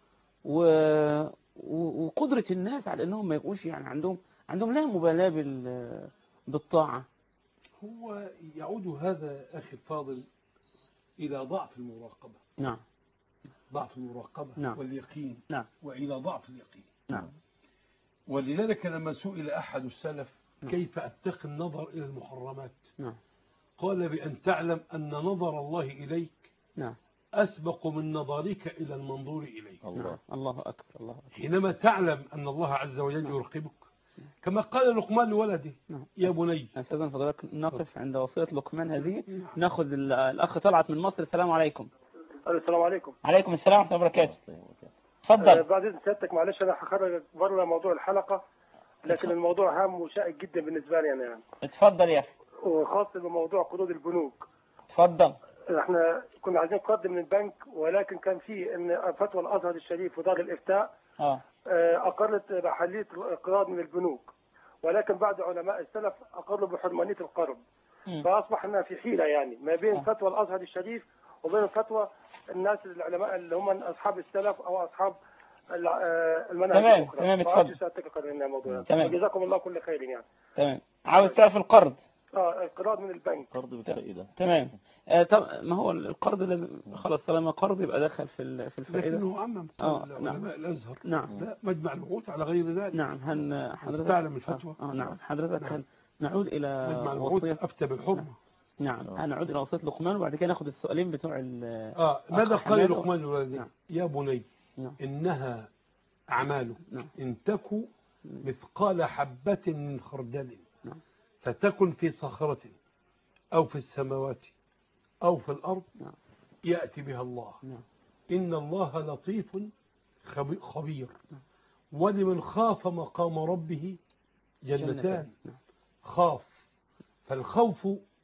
وقدرة الناس على أنهم ما يبقوش يعني عندهم لا مبالاة بالطاعة. هو يعود هذا أخي الفاضل إلى ضعف المراقبة. ضعف المراقبة واليقين. وإلى ضعف اليقين. ولذلك لما سئل أحد السلف كيف أتقي النظر إلى المحرمات، قال بأن تعلم أن نظر الله إليك أسبق من نظرك إلى المنظور إليك. الله أكبر. حينما تعلم أن الله عز وجل يراقبك، كما قال لقمان لولده يا بني. أستاذنا فضلك نقف عند وصية لقمان هذه. ناخذ الأخ طلعت من مصر. السلام عليكم. السلام عليكم. عليكم السلام ورحمة الله وبركاته. تفضل. بعد إذن سيادتك معلش أنا هخرج بره موضوع الحلقة، لكن الموضوع هام وشائك جدا بالنسبة لي أنا يعني. اتفضل يا أخي. وخاصة بموضوع قروض البنوك. اتفضل. احنا كنا عايزين قرض من البنك، ولكن كان في ان فتوى الازهر الشريف ودار الافتاء اقرت بحليه الاقراض من البنوك، ولكن بعض علماء السلف اقروا بحرمانيه القرض. فاصبحنا في حيله يعني ما بين فتوى الازهر الشريف وبين فتوى الناس العلماء اللي هم أصحاب السلف أو أصحاب المناهج الأخرى. تمام اتفضل. تمام. جزاكم الله كل خير يعني. تمام. عاوز تعرف القرض؟ القراض من البنك. قرض بالفائدة. تمام. طب ما هو القرض لازم خلاص طالما قرض يبقى دخل في الفائدة. لكنه عمم علماء الأزهر. نعم. لا مجمع البحوث على غير ذلك. نعم. حضرتك تعلم الفتوى. نعم حضرتك نعود إلى مجمع البحوث أفتى بالحرمة. نعم. هنعود إلى وصية لقمان وبعد كده ناخد السؤالين بتوع ماذا قال لقمان لولده؟ يا بني نعم. إنها أعمال إن تكو مثقال حبة من خردل فتكن في صخرة أو في السماوات أو في الأرض يأتي بها الله. إن الله لطيف خبير. ولمن خاف مقام ربه جنتان. خاف، فالخوف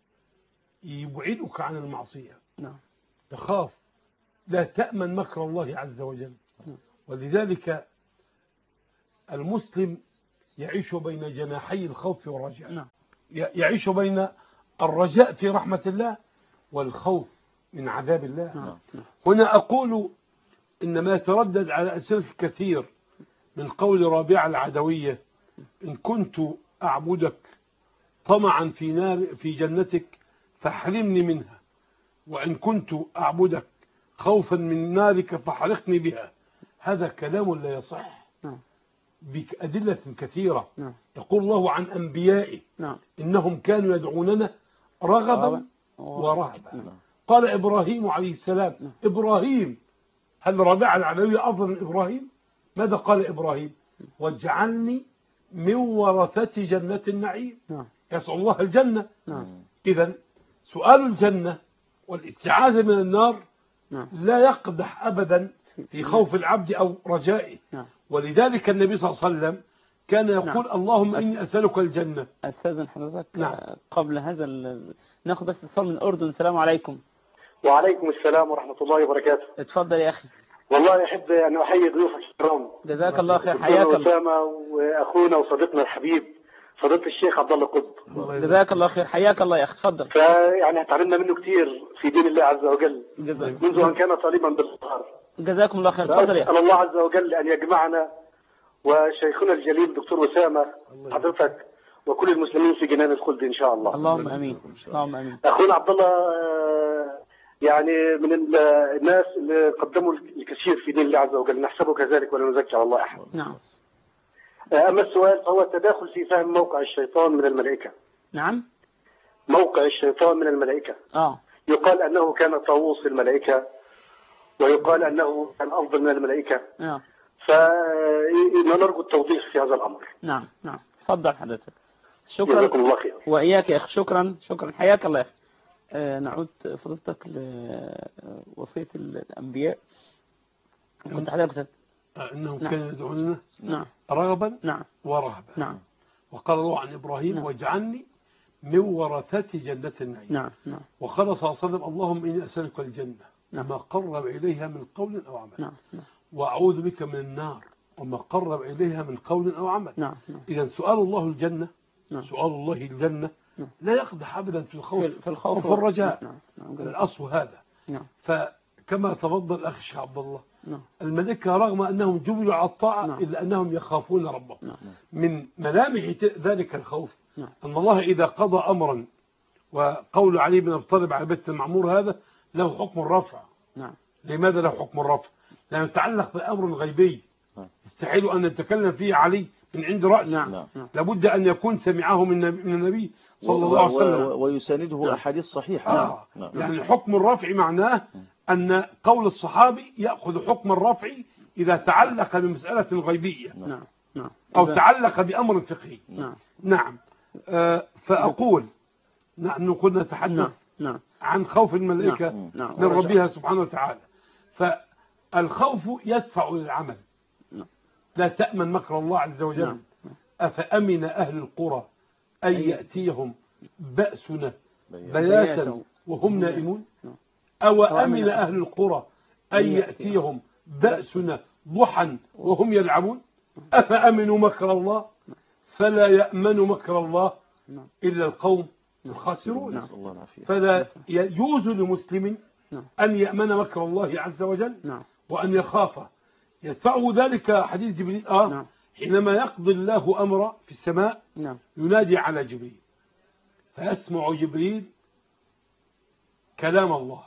يبعدك عن المعصية. تخاف، لا تأمن مكر الله عز وجل. ولذلك المسلم يعيش بين جناحي الخوف والرجاء. يعيش بين الرجاء في رحمة الله والخوف من عذاب الله. هنا أقول إن ما يتردد على أسئلة كثير من قول رابعة العدوية: إن كنت أعبدك طمعا في جنتك فاحرمني منها، وإن كنت أعبدك خوفا من نارك فحرقني بها. هذا كلام لا يصح بأدلة كثيرة. يقول الله عن أنبيائه إنهم كانوا يدعوننا رغبا ورهبا. قال إبراهيم عليه السلام: إبراهيم، هل رابعة العدوية أفضل من إبراهيم؟ ماذا قال إبراهيم؟ واجعلني من ورثة جنة النعيم. يسأل الله الجنة. إذن سؤال الجنة والاستعاذة من النار لا يقدح أبدا في خوف العبد أو رجائه. ولذلك النبي صلى الله عليه وسلم كان يقول: اللهم إني أسألك الجنة. أستاذن حضرتك قبل هذا ناخذ بس اتصال من الأردن. السلام عليكم. وعليكم السلام ورحمة الله وبركاته. اتفضل يا أخي. والله أحب أن أحيي ضيوفك الكرام. جزاك الله خير. حياك الله. أسامة وأخونا وصديقنا الحبيب فضيلة الشيخ عبد الله قطب. جزاك الله خير. حياك الله يا أخي. اتفضل. فيعني تعلمنا منه كثير في دين الله عز وجل منذ أن كان طالبا بالأزهر. جزاكم الله خير. اتفضل يا أخي. أسأل الله عز وجل أن يجمعنا وشيخنا الجليل دكتور أسامة حضرتك وكل المسلمين في جنان الخلد إن شاء الله. اللهم أمين. اللهم أمين. أخونا عبد الله يعني من الناس اللي قدموا الكثير في دين الله عز وجل، نحسبه كذلك ولا نزكي على الله أحد. نعم. أما السؤال فهو التداخل في فهم موقع الشيطان من الملائكة. نعم. موقع الشيطان من الملائكة. يقال أنه كان طاووس الملائكة ويقال أنه كان أفضل من الملائكة. فنرجو التوضيح في هذا الأمر. نعم. تفضل حضرتك. شكرا. جزاكم الله خير. وإياك يا أخي. شكرا. حياك الله يا أخي. نعود فضلتك لوصية الأنبياء. كنت حضرتك أنهم كانوا يدعوننا رغبا ورهبا. وقال الله عن إبراهيم: واجعلني من ورثة جنة النعيم. وقال صلى الله عليه وسلم: اللهم إني أسألك الجنة وما قرب إليها من قول أو عمل. وأعوذ بك من النار وما قرب إليها من قول أو عمل. إذا سؤال الله الجنة لا يقدح أبدا في الخوف وفي الرجاء. الأصل هذا. فكما تفضل الأخ الشيخ عبد الله، الملائكة رغم أنهم جبلوا على الطاعة إلا أنهم يخافون ربهم. من ملامح ذلك الخوف أن الله إذا قضى أمرا، وقول علي بن أبي طالب على بيت المعمور هذا له حكم الرفع. لماذا له حكم الرفع؟ لأنه يتعلق بأمر غيبي يستحيل أن نتكلم فيه علي من عند رأسه. لابد أن يكون سمعه من النبي صلى الله عليه وسلم ويسانده أحاديث صحيحة. يعني حكم الرفع معناه أن قول الصحابي يأخذ حكم الرفع إذا تعلق بمسألة غيبية أو تعلق بأمر فقهي. نعم. فأقول نحن كنا نتحدث عن خوف الملائكة من ربها سبحانه وتعالى. فالخوف يدفع للعمل. لا تأمن مكر الله عز وجل. أفأمن أهل القرى أن يأتيهم بأسنا بياتا وهم نائمون؟ أو أمن أهل القرى أن يأتيهم بأسنا ضحى وهم يلعبون؟ أفأمنوا مكر الله فلا يأمن مكر الله إلا القوم الخاسرون. فلا يجوز لمسلم أن يأمن مكر الله عز وجل وأن يخافه يدفعه ذلك حديث جبريل حينما يقضي الله أمر في السماء ينادي على جبريل فيسمع جبريل كلام الله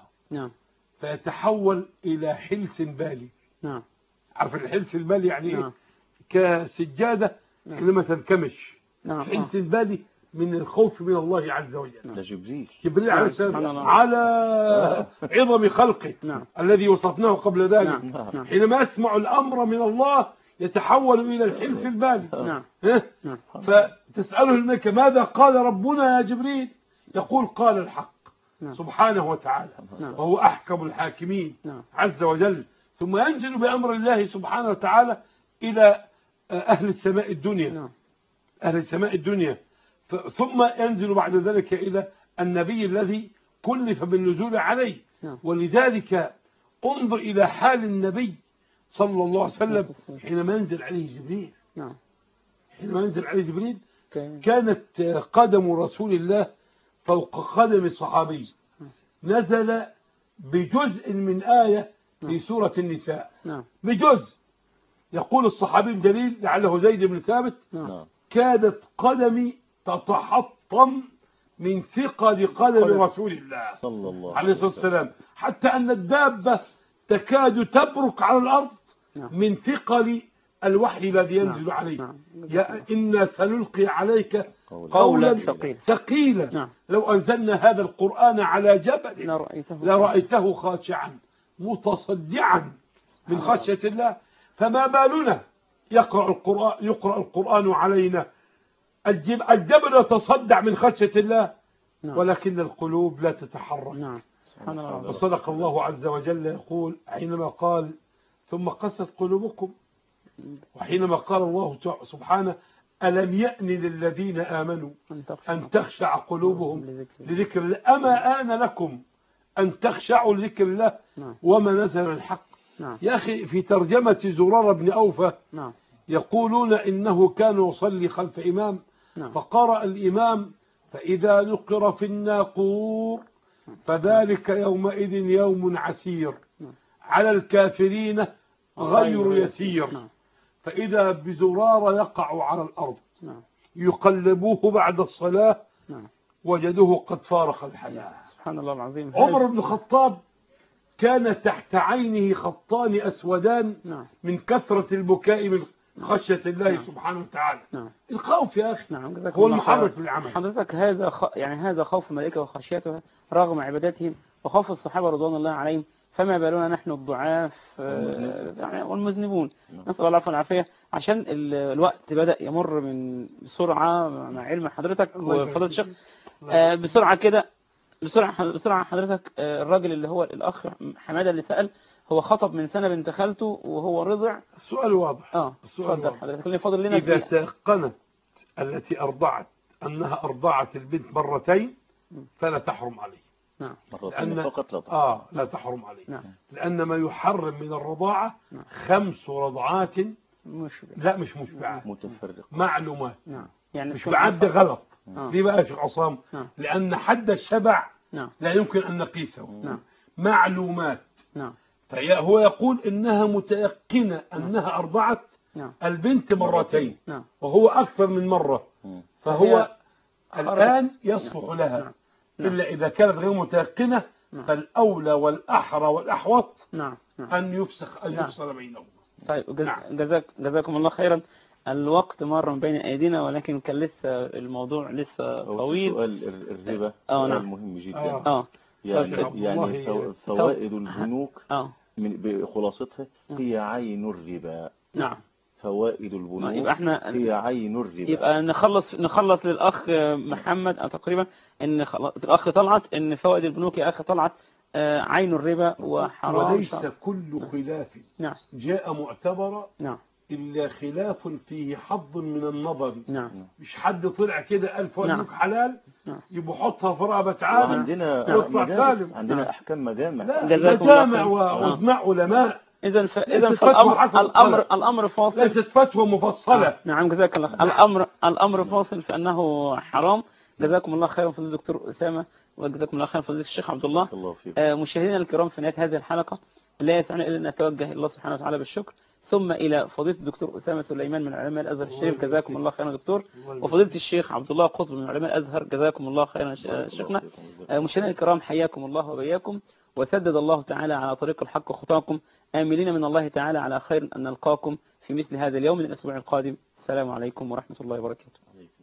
فيتحول إلى حلس بالي. عارف الحلس البالي يعني إيه؟ كسجادة حينما تنكمش. حلس بالي من الخوف من الله عز وجل. ده جبريل عليه السلام على عظم خلقه الذي وصفناه قبل ذلك. حينما يسمع الأمر من الله يتحول إلى الحلس البالي. فتسأله الملائكة ماذا قال ربنا يا جبريل؟ يقول قال الحق سبحانه وتعالى وهو أحكم الحاكمين عز وجل. ثم ينزل بأمر الله سبحانه وتعالى إلى أهل السماء الدنيا أهل السماء الدنيا ثم ينزل بعد ذلك إلى النبي الذي كلف بالنزول عليه. ولذلك انظر إلى حال النبي صلى الله عليه وسلم حينما ينزل عليه جبريل. حينما ينزل عليه جبريل كانت قدم رسول الله فوق قدم الصحابي. نزل بجزء من آية في سورة النساء بجزء. يقول الصحابي الجليل لعله زيد بن ثابت كادت قدمي تتحطم من ثقل قدم رسول الله صلى الله عليه الصلاة والسلام حتى أن الدابة تكاد تبرك على الأرض من ثقل الوحي الذي ينزل عليه. يا إنا سنلقي عليك قولا ثقيلا لو أنزلنا هذا القرآن على جبل لرأيته خاشعا متصدعا من خشية الله. فما بالنا يقرأ القرآن علينا الجبل يتصدع من خشية الله ولكن القلوب لا تتحرك. سبحان الله. وصدق الله عز وجل يقول حينما قال ثم قست قلوبكم وحينما قال الله سبحانه ألم يأن للذين آمنوا أن تخشع قلوبهم لذكر الله أما آن لكم أن تخشعوا لذكر الله وما نزل الحق. يا أخي في ترجمة زرار بن أوفى يقولون إنه كان يصلي خلف إمام فقرأ الإمام فإذا نقر في الناقور فذلك يومئذ يوم عسير على الكافرين غير يسير. فإذا بزرار يقع على الأرض يقلبوه بعد الصلاة وجدوه قد فارق الحياة. سبحان الله العظيم. عمر بن الخطاب كان تحت عينه خطان أسودان من كثرة البكاء من خشية الله سبحانه وتعالى. الخوف يا أخي هو المحرك للعمل. حضرتك هذا خوف الملائكة وخشيتها رغم عبادتهم وخوف الصحابة رضوان الله عليهم فما بالنا نحن الضعاف والمذنبون. نسأل الله العفو والعافية. عشان الوقت بدأ يمر من بسرعة مع علم حضرتك وفضيلة الشيخ بسرعة كده بسرعة حضرتك الراجل اللي هو الأخ حمادة اللي سأل هو خطب من سنة بنت خالته وهو رضع. السؤال واضح. السؤال واضح حضرتك اللي فاضل لنا إذا تيقنت التي أرضعت أنها أرضعت البنت مرتين فلا تحرم عليه. مرتين فقط لا تحرم. لا تحرم عليه. لأن ما يحرم من الرضاعة 5 رضعات لا مش مشبعات متفرقة معلومات. يعني مش بعد غلط. ليه بقى يا شيخ عصام؟ لأن حد الشبع لا يمكن أن نقيسه. معلومات. فهو يقول إنها متيقنة أنها أرضعت البنت مرتين وهو أكثر من مرة فهو الآن يصلح لها إلا إذا كانت غير متيقنة فالأولى والأحرى والأحوط أن يفصل بينهم. طيب جزاكم الله خيرا. الوقت مر من بين أيدينا ولكن كان لسه الموضوع لسه طويل. سؤال الربا سؤال مهم جدا. يعني فوائد البنوك بخلاصتها هي عين الربا. فوائد البنوك هي عين الربا. يبقى نخلص للأخ محمد تقريبا ان الأخ طلعت ان فوائد البنوك يا أخ طلعت عين الربا وحرام وليس كل خلاف جاء معتبرا إلا خلاف فيه حظ من النظر. مش حد طلع كده قال فوائد حلال يبقى حطها في رقبة عالم عندنا أحكام مجامع وإجماع علماء. إذا الأمر فاصل ليست فتوى مفصلة. نعم جزاك الله. الأمر فاصل فأنه حرام جزاكم الله خيرا فضيلة الدكتور أسامة، وجزاكم الله خيرا فضيلة الشيخ عبد الله. مشاهدينا الكرام، في نهاية هذه الحلقة لا يسعنا إلا أن نتوجه إلى الله سبحانه وتعالى بالشكر، ثم إلى فضيلة الدكتور أسامة سليمان من علماء الأزهر الشريف، جزاكم الله خيرا دكتور، وفضيلة الشيخ عبد الله قطب من علماء الأزهر، جزاكم الله خيرا شيخنا. مشاهدينا الكرام، حياكم الله وبياكم، وسدد الله تعالى على طريق الحق خطاكم، آملين من الله تعالى على خير أن نلقاكم في مثل هذا اليوم من الأسبوع القادم. السلام عليكم ورحمة الله وبركاته.